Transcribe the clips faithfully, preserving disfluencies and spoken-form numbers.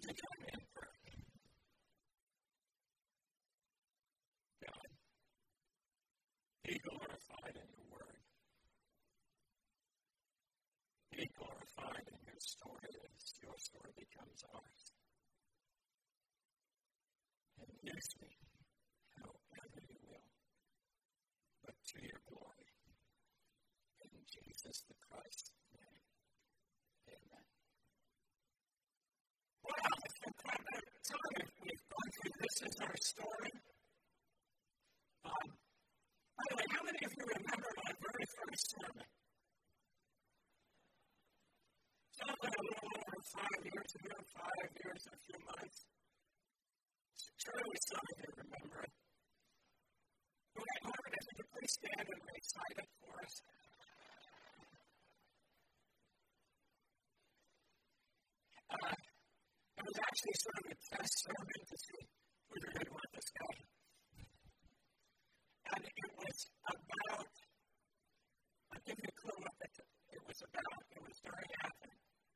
you join me in prayer? God, be glorified in your word. Be glorified in your story as your story becomes ours. And use me however you will, but to your glory. In Jesus the Christ's name, amen. Wow, I think quite a time we've gone through this as our story. Um, by the way, how many of you remember my very first sermon? Something a little over five years ago, five years and a few months. Surely some of you remember it. Whoever it is, would you please stand and recite it for us? Uh, it was actually sort of a test sermon to see who you're going to want this guy. And it was about, I'll give you a clue what it, it was about. It was during Advent.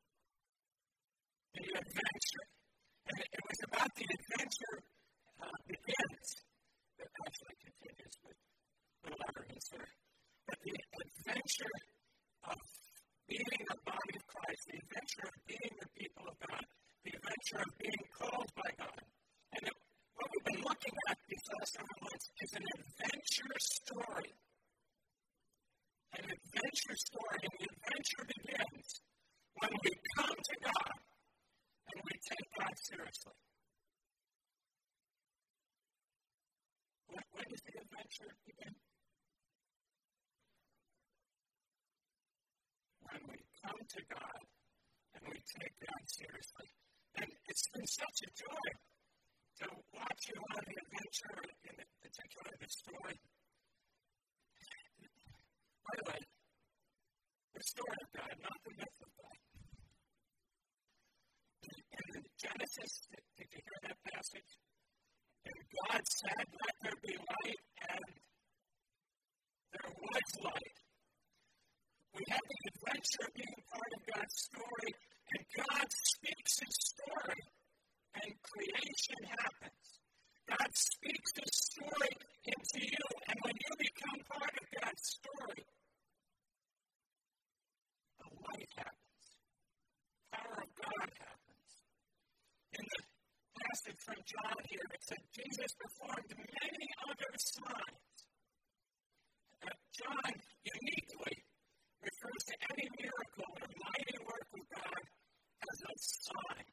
The adventure. And it, it was about the adventure uh, begins. It actually continues with the letter insert. But the adventure of being the body of Christ, the adventure of being the people of God, the adventure of being called by God. And it, what we've been looking at these last several months is an adventure story. An adventure story. And the adventure begins when we come to God and we take God seriously. When, when does the adventure begin? When we come to God and we take God seriously. And it's been such a joy to watch you on the adventure, in particular the story. By the way, the story of God, not the myth of God. In Genesis, did, did you hear that passage? And God said, let there be light, and there was light. We have the adventure of being part of God's story, and God speaks his story, and creation happens. God speaks his story into you, and when you become part of God's story, the light happens. Power of God happens. In the passage from John here, it said, Jesus performed many other signs. Uh, John uniquely refers to any miracle or mighty work of God as a sign.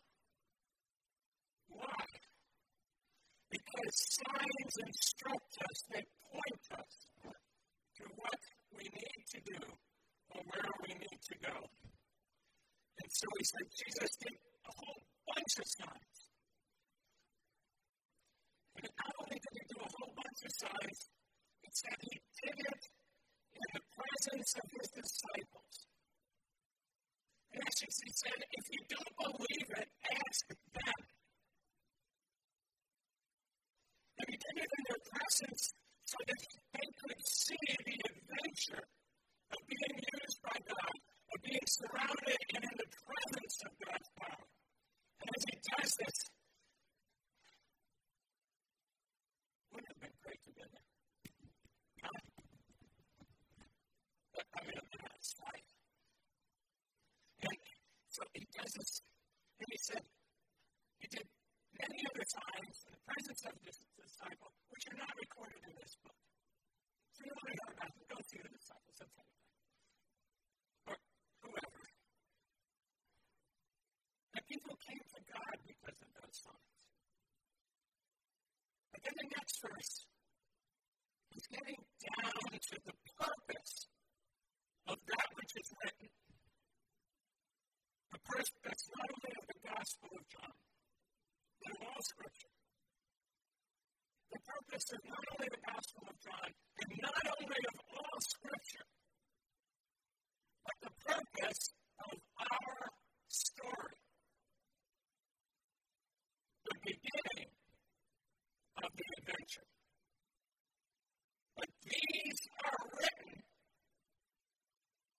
Why? Because signs instruct us, they point us to what we need to do or where we need to go. And so he said Jesus did a whole bunch of signs. And not only did he do a whole bunch of signs, it said he did it in the presence of his disciples. And actually, he said, if you don't believe it, ask them. And he did it in their presence so that they could see the adventure of being used by God, of being surrounded and in the presence of God's power. And as he does this, wouldn't it have been great to be there? Huh? But I mean, I'm not sorry. And so he does this, and he said, he did many other signs in the presence of his disciple, which are not recorded in this book. So you want to know about them, go see the disciples, that's anything. Or whoever. And people came to God because of those signs. But then the next verse, he's getting down to the purpose of that which is written. The purpose not only of the Gospel of John, but of all Scripture. The purpose of not only the Gospel of John, and not only of all Scripture, but the purpose of our story. The beginning of the adventure. But these are written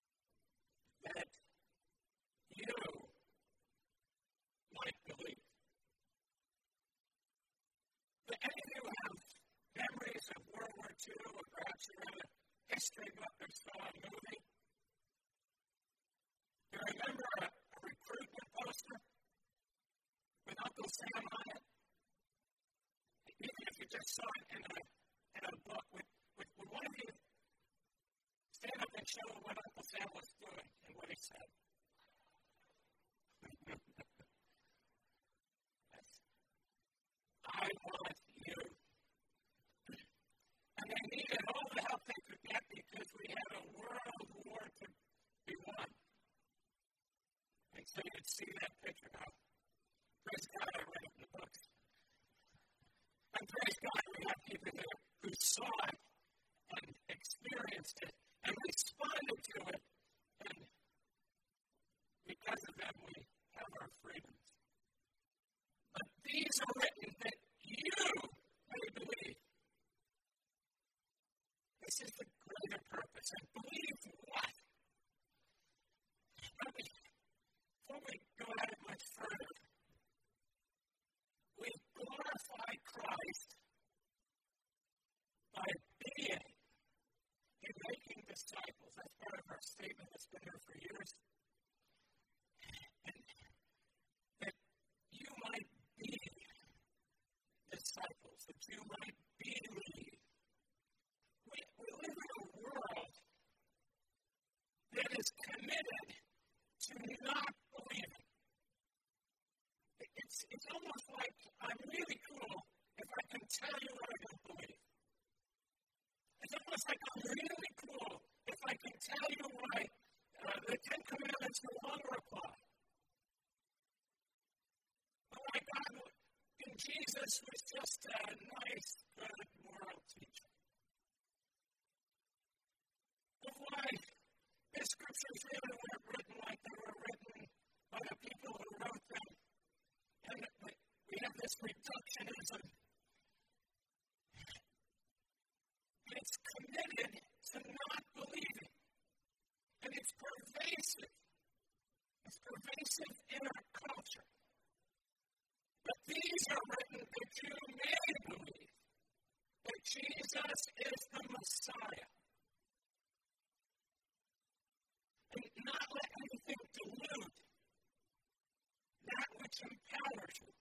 that you might believe. two, or perhaps you read a history book or saw a movie. You remember a, a recruitment poster with Uncle Sam on it? Even if you just saw it in a, in a book, would, would, would one of you stand up and show what Uncle Sam was doing and what he said? I want you. And they needed all the help they could get because we had a world war to be won. And so you could see that picture now. Praise God, I read it in the books. And praise God, we have people there who saw it and experienced it and responded to it. And because of them, we have our freedoms. But these are written that you may believe. This is the greater purpose. And believe what? Let me, before we go at it much further, we glorify Christ by being and making disciples. That's part of our statement that's been there for years. And that you might be disciples, that you might believe. We, we live in a world that is committed to not believing. It's, it's almost like I'm really cool if I can tell you what I don't believe. It's almost like I'm really cool if I can tell you why uh, the Ten Commandments no longer apply. But why God in Jesus was just a nice, good moral teacher. But why the scriptures really weren't written like they were written by the people who wrote them. And we have this reductionism. It's committed to not believing. And it's pervasive. It's pervasive in our culture. But these are written that you may believe that Jesus is the Messiah. And not let anything dilute that which empowers you.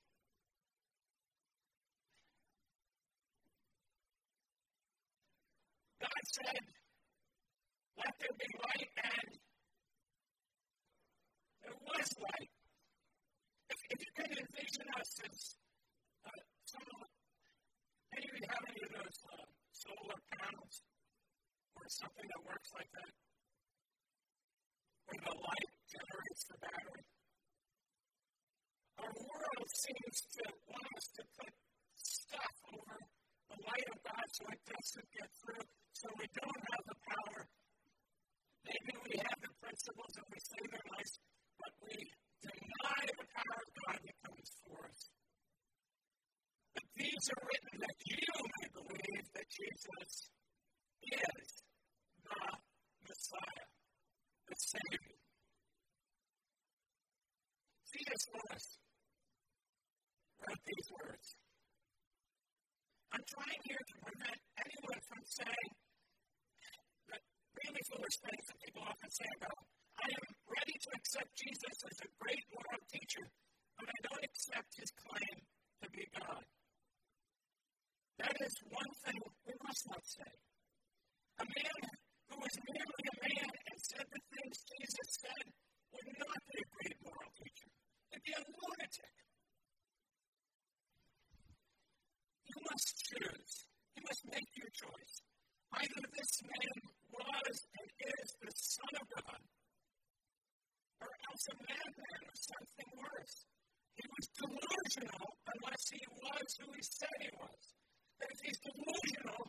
God said, let there be light, and there was light. If, if you can envision us as uh, some of, maybe we have any of those uh, solar panels or something that works like that, where the light generates the battery. Our world seems to want us to put stuff over the light of God so it doesn't get through, so we don't have the power. Maybe we have the principles and we say they're nice, but we deny the power of God that comes for us. But these are written that you may believe that Jesus is the Messiah, the Savior. C S Lewis wrote these words. I'm trying here to prevent anyone from saying the really foolish things that people often say about, I am ready to accept Jesus as a great moral teacher, but I don't accept his claim to be God. That is one thing we must not say. A man who was merely a man and said the things Jesus said would not be a great moral teacher. He'd be a lunatic. You must choose. You must make your choice. Either this man was and is the Son of God, or else a madman or something worse. He was delusional unless he was who he said he was. But if he's delusional,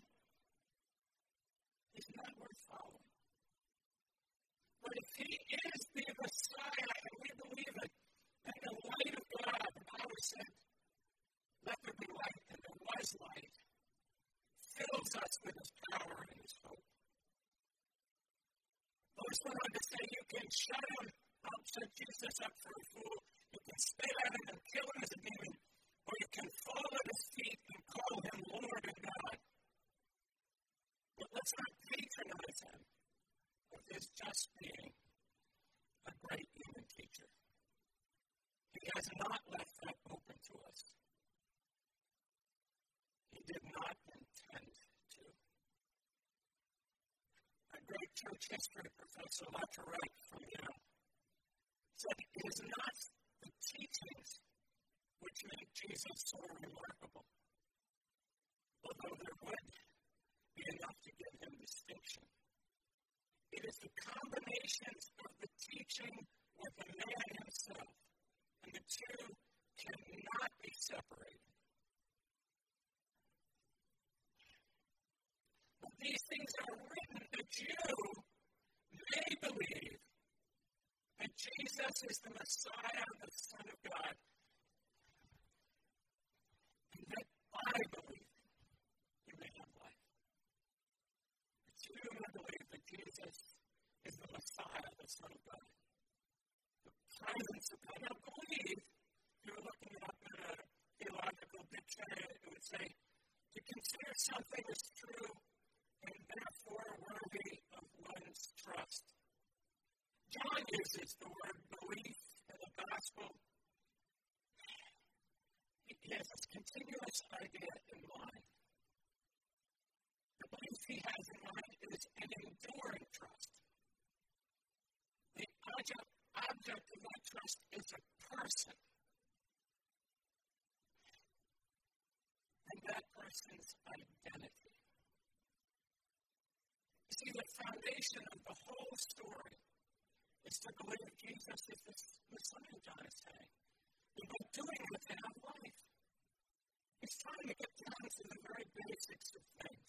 he's not worth following. But if he is the Messiah and we believe it, then the light of God, the Bible said, let there be light, and there was light, fills us with his power and his hope. Those went on to say you can shut him up, set Jesus up for a fool, you can spit at him and kill him as a demon, or you can fall at his feet and call him Lord and God. as just being a great human teacher. He has not left that open to us. He did not intend to. A great church history professor, Doctor Wright from Yale, said it is not the teachings which make Jesus so remarkable, although there would be enough to give him distinction. It is the combinations of the teaching with the man himself, and the two cannot be separated. But these things are written that you may believe that Jesus is the Messiah, the Son of God, and that by believing you may have life. That you may believe that Jesus is the Messiah, the Son of God. The presence of God. Now, believe, if you were looking it up in a theological dictionary, it would say to consider something as true and therefore worthy of one's trust. John uses the word belief in the gospel. He has this continuous idea in mind. The belief he has in mind is an enduring trust. The object, object of that trust is a person. And that person's identity. You see, the foundation of the whole story is to believe Jesus is the Messiah, John is saying. And by doing it, they have life. He's trying to get down to the very basics of things.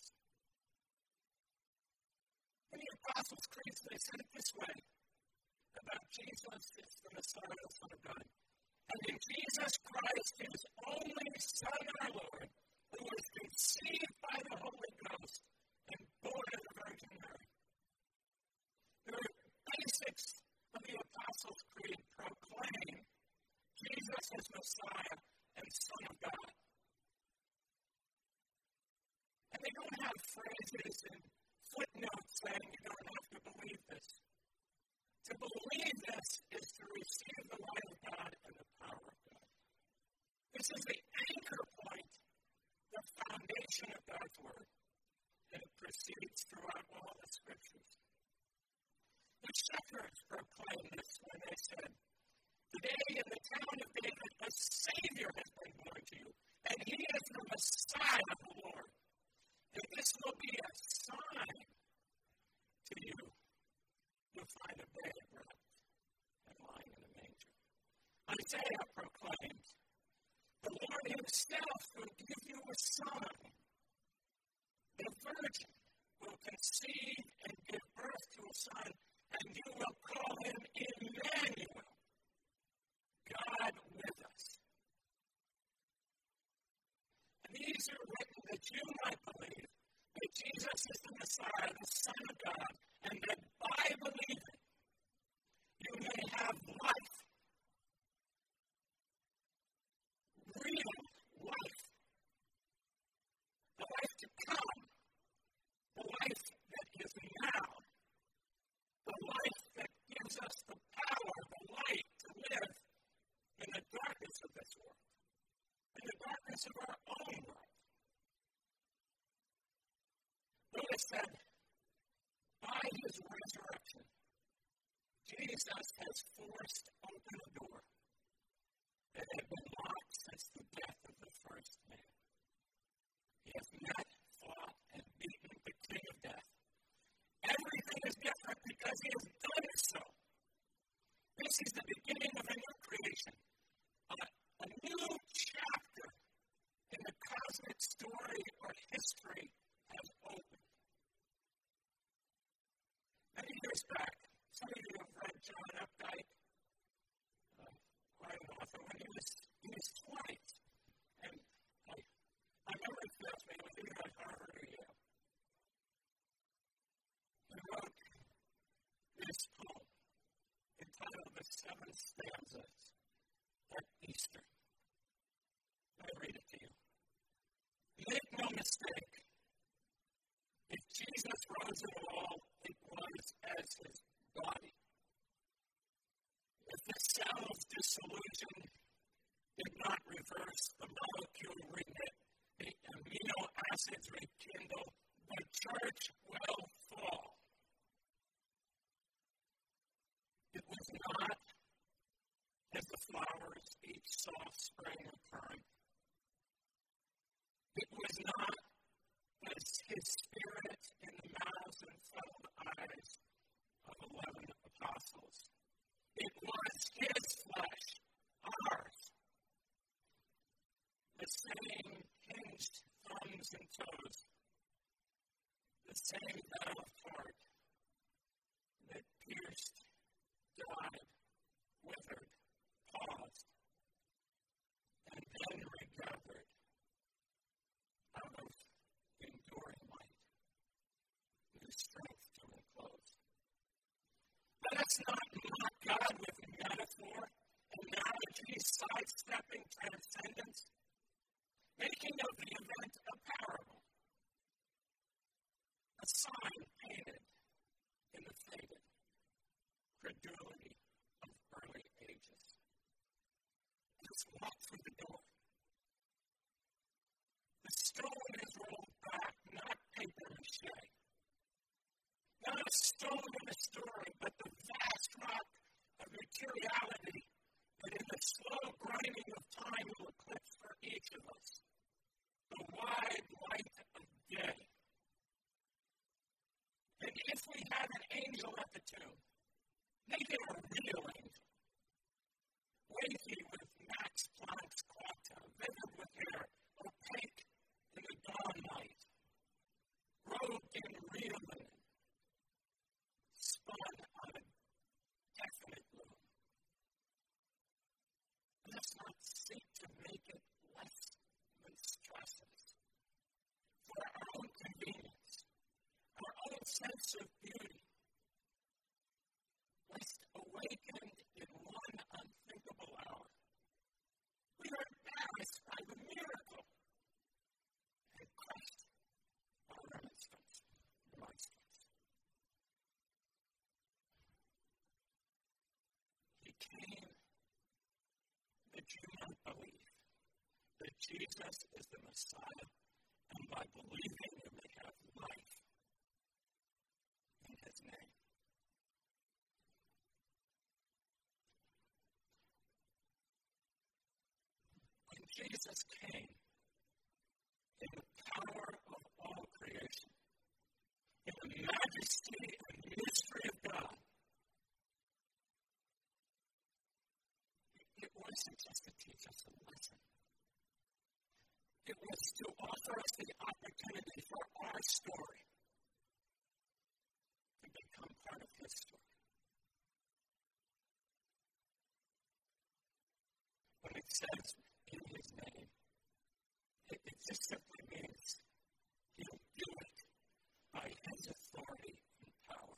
In the Apostles' Creed, they said it this way about Jesus is the Messiah, the Son of God. And in Jesus Christ, his only Son, our Lord, who was conceived by the Holy Ghost and born of the Virgin Mary. The basics of the Apostles' Creed proclaim Jesus as Messiah and Son of God. And they don't have phrases and footnotes saying you don't have to believe this. To believe this is to receive the light of God and the power of God. This is the anchor point, the foundation of God's Word, and it proceeds throughout all the Scriptures. The shepherds proclaimed this when they said, today in the town of David, a Savior has been born to you, and he is the Messiah of the Lord. And this will be a sign to you. You'll find a babe wrapped and lying in a manger. Isaiah proclaimed, the Lord himself will give you a sign. The virgin will conceive and give birth to a son, and you will call him Emmanuel, God with us. And these are written that you might believe that Jesus is the Messiah, the Son of God, and that by believing you may have life. Real life. The life to come. The life that is now. The life that gives us the power, the light to live in the darkness of this world, in the darkness of our own world. Lewis said, by his resurrection, Jesus has forced open a door that had been locked since the death of the first man. He has met, fought, and beaten the king of death. Everything is different because he has done so. This is the beginning of a new creation, a, a new chapter in the cosmic story or history has opened. Many years back, some of you have read John Updike, uh, quite an author, when he was in his twenties. And I, I remember it fails me, it was either at Harvard or Yale. He wrote this poem entitled The Seven Stanzas at Easter. Let me read it to you. Make no mistake, if Jesus rose at all, it was as his division did not reverse, the molecule reknit, the amino acids rekindle, the church will fall. It was not as the flowers each soft spring occurring. It was not as his spirit in the mouths and funneled eyes of eleven apostles. It was his flesh, ours. The same hinged thumbs and toes, the same battle heart that pierced, died, withered, paused, and then regathered out of enduring might, new strength to enclose. Let us not mock God with metaphor, analogy, sidestepping transcendence, making of the event a parable, a sign painted in the faded credulity of early ages. Let's walk through the door. The stone is rolled back, not paper mache. Not a stone in a story, but the vast rock of materiality that in the slow grinding of time will eclipse for each of us the wide light of day. And if we have an angel at the tomb, make it a real angel, weighty with Max Planck's quanta, vivid with hair, opaque in the dawn light, robed in real linen, spun on a definite loom. Let us not seek to make it less than stresses. For our own convenience, our own sense of beauty, lest awakened in one unthinkable hour, we are embarrassed by the miracle and crushed by remonstrance. remonstrance. He came that you might believe that Jesus is the Messiah, and by believing you may have life in his name. When Jesus came in the power of all creation, in the majesty and mystery of God, it wasn't just to teach us a lesson. It was to offer us the opportunity for our story to become part of his story. When it says in his name, it, it just simply means he'll do it by his authority and power.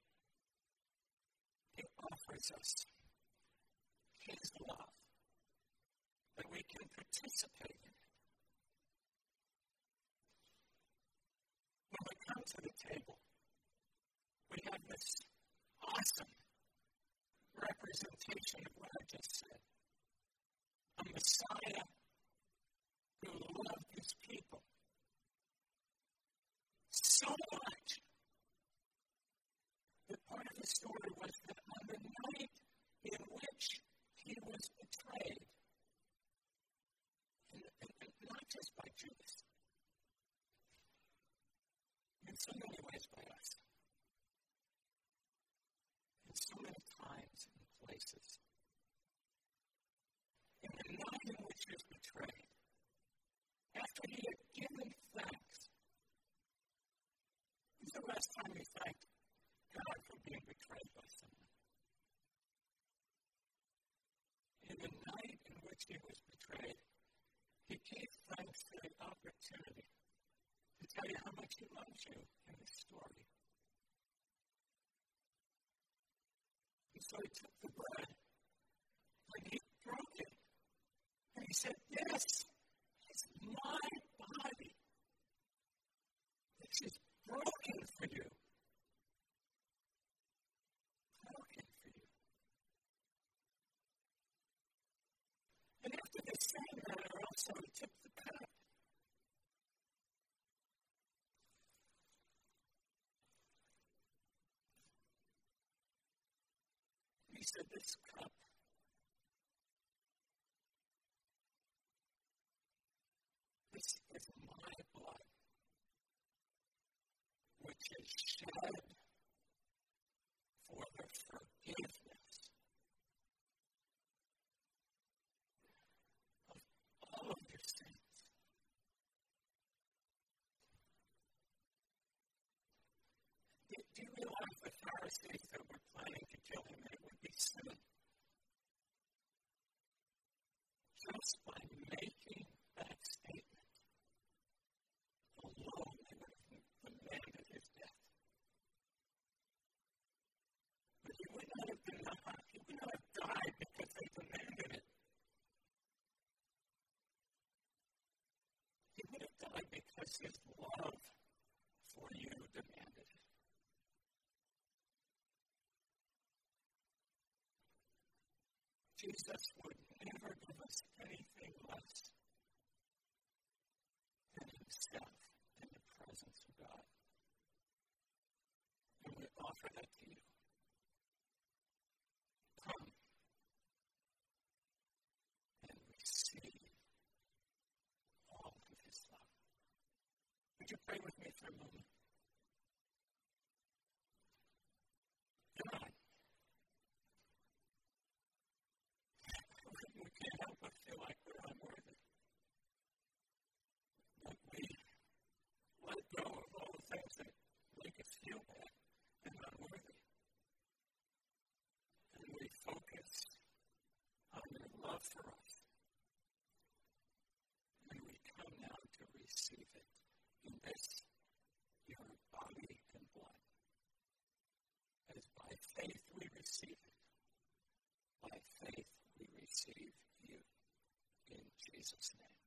He offers us his love that we can participate in. When we come to the table, we have this awesome representation of what I just said. A Messiah who loved his people so much that part of the story was that on the night in which he was betrayed, and, and, and not just by Judas, in so many ways by us, in so many times and places. In the night in which he was betrayed, after he had given thanks, when's the last time you thanked God for being betrayed by someone? In the night in which he was betrayed, he gave thanks for the opportunity to tell you how much he loves you in this story. And so he took the bread and he broke it. And he said, "This is my body. This is broken for you. Broken for you." so he took the cup. He said, this cup this is my blood, which is shed for the forgiveness of all of your sins. Do, do you realize the Pharisees that were planning to kill him, it would be sin? Just by making that statement alone, they would have demanded his death. But he would not have been, he would not have died because they demanded it. He would have died because his love for you demanded it. Jesus would never give us anything less than himself in the presence of God. And we offer that to you. Come and receive all of his love. Would you pray with me for a moment? God, we can't help but feel like we're unworthy. That we let go of all the things that make us feel bad and unworthy. And we focus on your love for us. And we come now to receive it in this, your body and blood. As by faith we receive it. By faith we receive you in Jesus' name.